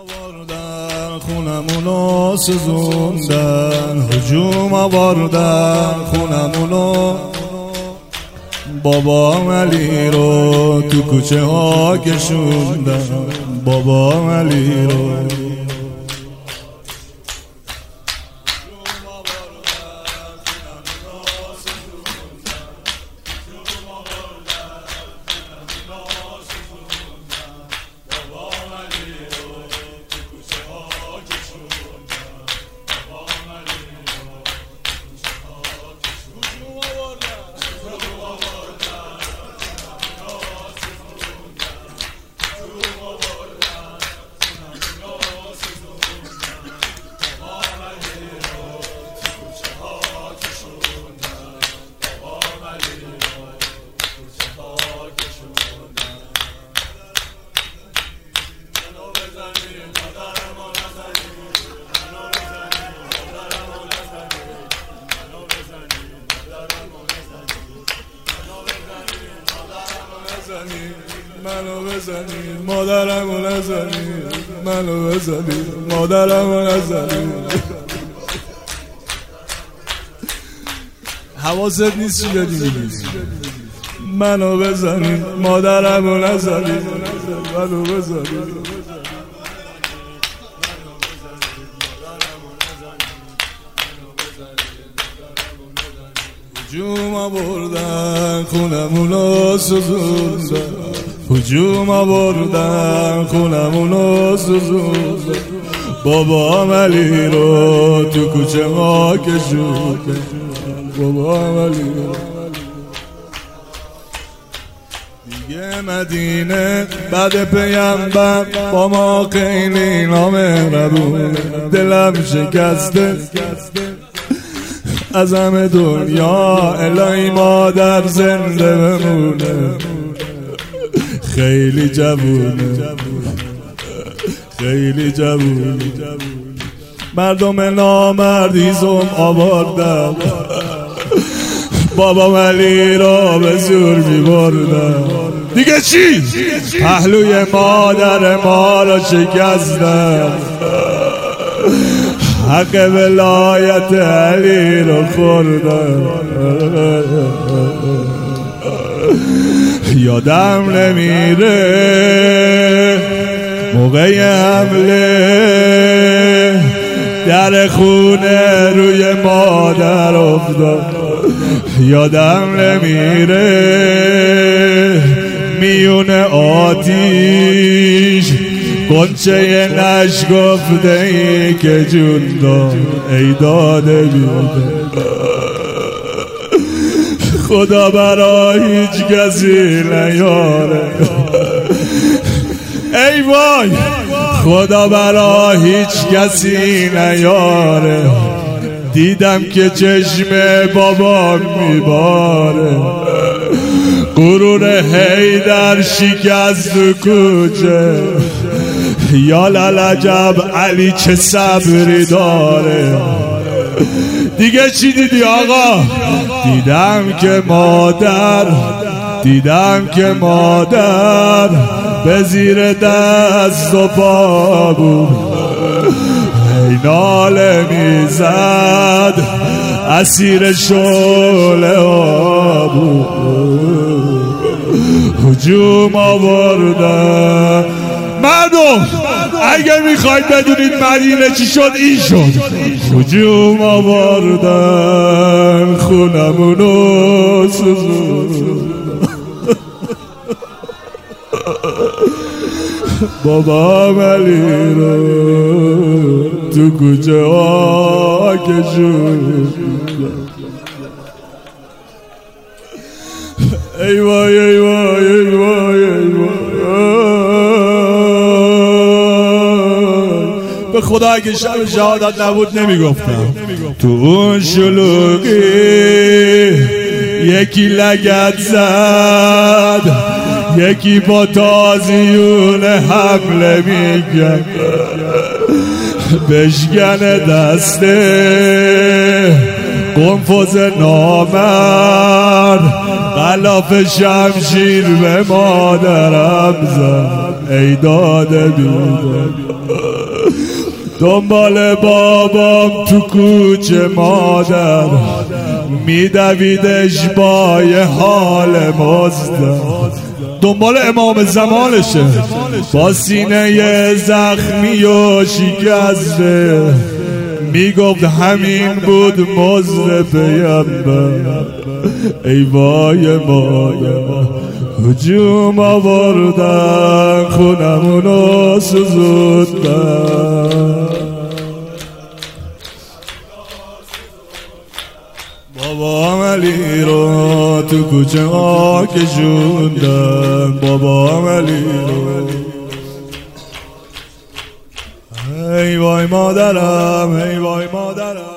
آوردن خونمونو سوزوندن، هجوم آوردن خونمونو، بابا علی رو تو کوچه ها کشوندن، بابا علی رو منو بزنی مادرمو نزنی، منو بزنی مادرمو نزنی. حواست نیست چی داری میگی؟ منو بزنی مادرمو نزنی، منو بزنی. هجوم آوردن خونمونو سوزوندن، هجوم آوردن خونمونو سوزوندن، بابا علی رو تو کوچه ما کشوندن، بابا علی رو. دیگه مدینه بعد پیامبر با ما خیلی نامهربونه، دلم شکسته از همه دنیا، الهی مادر زنده بمونه، خیلی جوونه، خیلی جوونه. مردم نامردیزم آوردن، بابا علی را به زور میبردن. دیگه چی؟ پهلوی مادر ما را شکستن، حق ولایت علی رو خوردن. یادم نمیره موقع حمله در خونه روی مادر افتاد، یادم نمیره میون آتیش قنچه نشگفته ای که جون داد ای داده بیاده. خدا برا هیچ کسی نیاره، ای وای خدا برا هیچ کسی نیاره. دیدم که چشم بابا میباره، غرور حیدر شکست تو کوچه، یا للعجب علی چه صبری داره. دیگه چی دیدی آقا؟ دیدم که مادر به زیر دست و پا بود، ای ناله میزد اسیر شعله ها بود. هجوم آوردن. مردم اگه میخواید بدونید مدینه چی شد این شد. هجوم آوردن خونمونو سوزوندن، بابا علی رو تو کوچه ها کشوندن. ای وای ای وای ای وای ای وای. به خدا اگه شب شهادت نبود نمیگفتم. تو اون شلوغی یکی لگد زد، یکی با تازیون حمله میگن، بشکن دسته قنفذ نامرد، غلاف شمشیر به مادرم زد. ای داده بیداد. دنبال بابام تو کوچه مادر میدویدش با یه حال مزد. دنبال امام زمانشه با سینه زخمی و شکسته، میگفت همین بود مزد پیامبر. ای وای مادر هجوم آوردن خونمونو سوزوندن. بابا علی رو تو کوچه ها کشوندن، بابا علی رو. ای وای مادرم، ای وای مادرم.